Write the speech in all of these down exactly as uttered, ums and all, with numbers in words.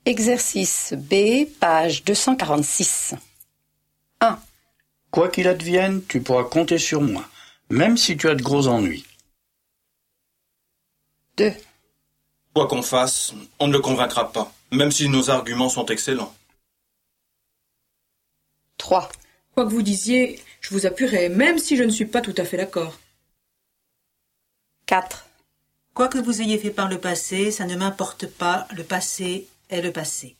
Exercice B, page deux cent quarante-six. un. Quoi qu'il advienne, tu pourras compter sur moi, même si tu as de gros ennuis. deux. Quoi qu'on fasse, on ne le convaincra pas, même si nos arguments sont excellents. trois. Quoi que vous disiez, je vous appuierai, même si je ne suis pas tout à fait d'accord. quatre. Quoi que vous ayez fait par le passé, ça ne m'importe pas, le passé est le passé.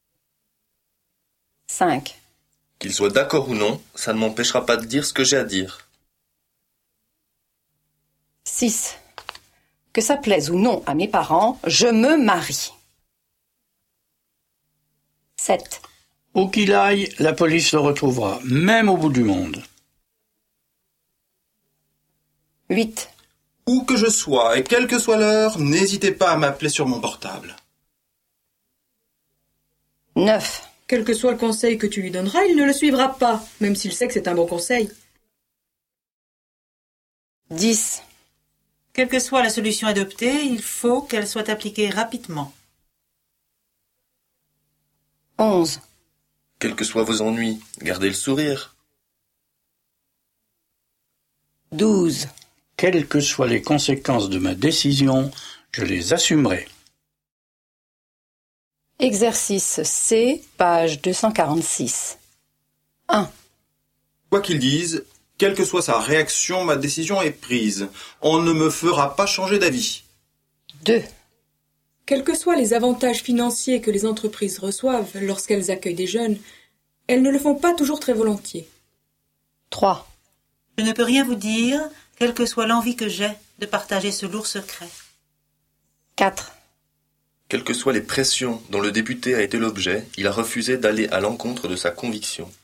cinq. Qu'il soit d'accord ou non, ça ne m'empêchera pas de dire ce que j'ai à dire. six. Que ça plaise ou non à mes parents, je me marie. sept. Où qu'il aille, la police le retrouvera, même au bout du monde. huit. Où que je sois, et quelle que soit l'heure, n'hésitez pas à m'appeler sur mon portable. neuf. Quel que soit le conseil que tu lui donneras, il ne le suivra pas, même s'il sait que c'est un bon conseil. dix. Quelle que soit la solution adoptée, il faut qu'elle soit appliquée rapidement. onze. Quels que soient vos ennuis, gardez le sourire. douze. Quelles que soient les conséquences de ma décision, je les assumerai. Exercice C, page deux cent quarante-six. un. Quoi qu'il dise, quelle que soit sa réaction, ma décision est prise. On ne me fera pas changer d'avis. deux. Quels que soient les avantages financiers que les entreprises reçoivent lorsqu'elles accueillent des jeunes, elles ne le font pas toujours très volontiers. trois. Je ne peux rien vous dire, quelle que soit l'envie que j'ai de partager ce lourd secret. quatre. Quelles que soient les pressions dont le député a été l'objet, il a refusé d'aller à l'encontre de sa conviction.